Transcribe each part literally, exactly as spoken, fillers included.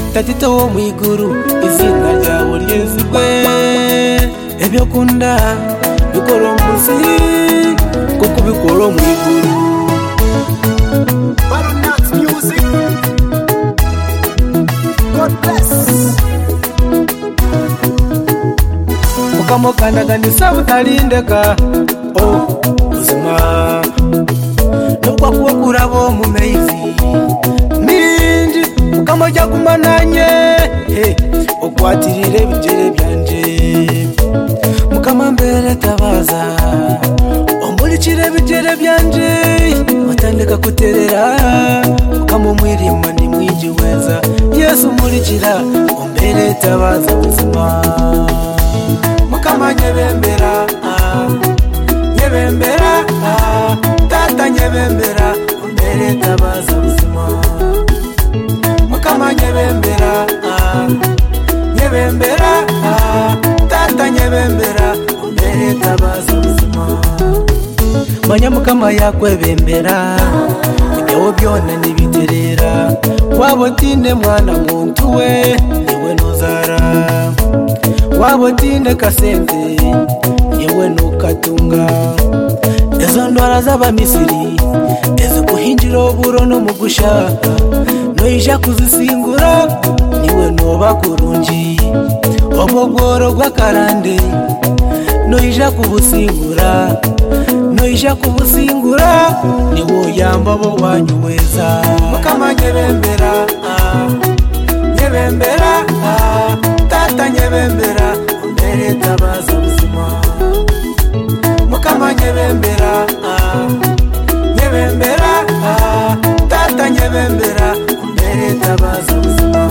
tatito wo mwiguru izina ryawe ryezwe ebyo kunda bikoro muzi kuko bikoro mwiguru Baronat Music. God bless. ukamukanda nisaba utarindeka oh uzima nubwo kuba kurabo mu mezi minji ukamujya kumananye he ukwatirire bijere byanje mukamambere tabaza omurikire bijere byanje watandika kuterera ukamumwirima ni mwiji weza Yesu murikira ombere tabaza ubuzima mukama nyebembera nyebembera tata nyebembera ombere tabaza ubuzima mukama nyebembera nyebembera tata nyebembera ombere tabaza ubuzima manya mukama yakwebembera ibyo byona nibiterera wabotinde mwana muntu we niwe nuzara wabotinde kasente niwe nukatunga ezo ndwara z'abamisiri ezo kuhinjira oburo no mugusha noija kuzisingura niwe noba kurungi obogoro gwakarande noija kubusingura noija kubusingura niwo yamba bo banyuweza mukama nyebembera nyebembera tata nyebembera ombere tabaza ubuzima mukama nyebembera nyebembera tata nyebembera ombere tabaza ubuzima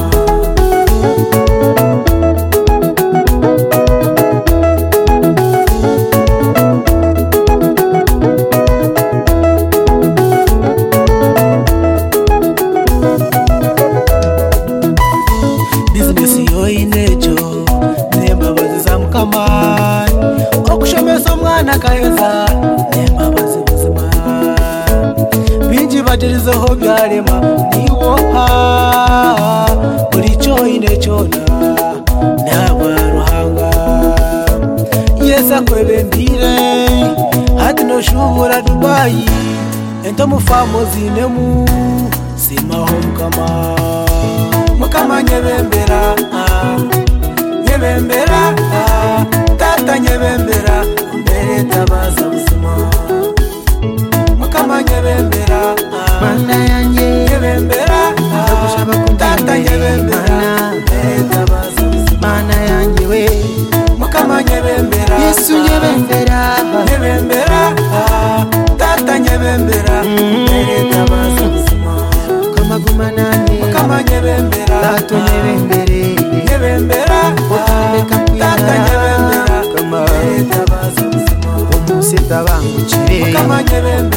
business yoyinejo nembabazi za mukama okushomesa omwana kayeza nembabazi ubuzima bingi bagirizeho byarema niwoha buri cyoyine cyona naba ruhanga Yesu akwebembire hati noshubura Dubai ento mufamo zinemu simaho mukama mukama nyebembera nyebembera tata nyebembera ombere tabaza ubuzima mukama nyebembera mana yanjye nyebembera tata nyebembera ombere tabaza ubuzima mana yanjye we mukama nyebembera Yesu nyebembera nyebembera tata nyebembera ombere tabaza ubuzima kamaguma nane mukama nyebembera tato nyebembere nyebembera tata nyebembera kama ombere tabaza ubuzima umusita bangukire mukama nyebembera